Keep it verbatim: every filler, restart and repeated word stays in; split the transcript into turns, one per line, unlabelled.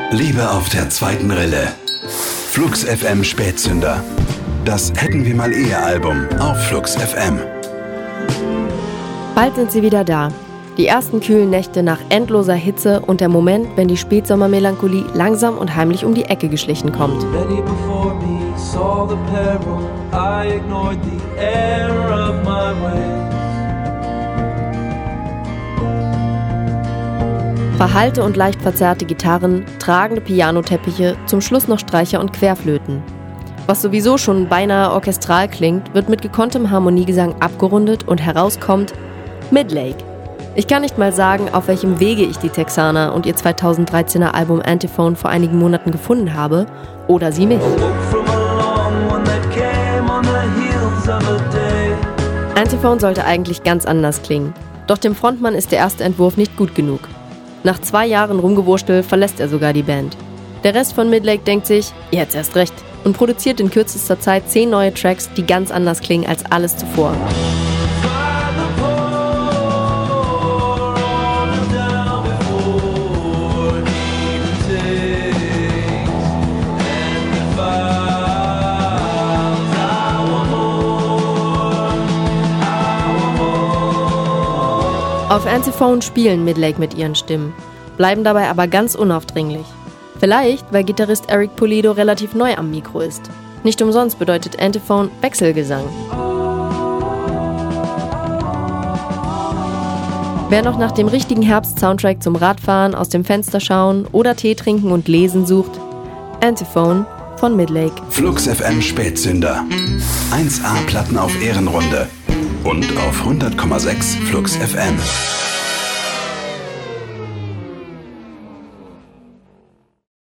Liebe auf der zweiten Rille. Flux F M Spätzünder. Das Hätten wir mal eher Album auf Flux F M.
Bald sind sie wieder da. Die ersten kühlen Nächte nach endloser Hitze und der Moment, wenn die Spätsommermelancholie langsam und heimlich um die Ecke geschlichen kommt. Verhallte und leicht verzerrte Gitarren, tragende Pianoteppiche, zum Schluss noch Streicher und Querflöten. Was sowieso schon beinahe orchestral klingt, wird mit gekonntem Harmoniegesang abgerundet und herauskommt Midlake. Ich kann nicht mal sagen, auf welchem Wege ich die Texaner und ihr zweitausenddreizehner Album Antiphone vor einigen Monaten gefunden habe, oder sie mich. Antiphone sollte eigentlich ganz anders klingen, doch dem Frontmann ist der erste Entwurf nicht gut genug. Nach zwei Jahren Rumgewurstel verlässt er sogar die Band. Der Rest von Midlake denkt sich, jetzt erst recht, und produziert in kürzester Zeit zehn neue Tracks, die ganz anders klingen als alles zuvor. Auf Antiphone spielen Midlake mit ihren Stimmen, bleiben dabei aber ganz unaufdringlich. Vielleicht, weil Gitarrist Eric Pulido relativ neu am Mikro ist. Nicht umsonst bedeutet Antiphone Wechselgesang. Wer noch nach dem richtigen Herbst-Soundtrack zum Radfahren, aus dem Fenster schauen oder Tee trinken und lesen sucht, Antiphone von Midlake.
Flux F M Spätzünder. eins A Platten auf Ehrenrunde. Und auf hundert Komma sechs Flux F M.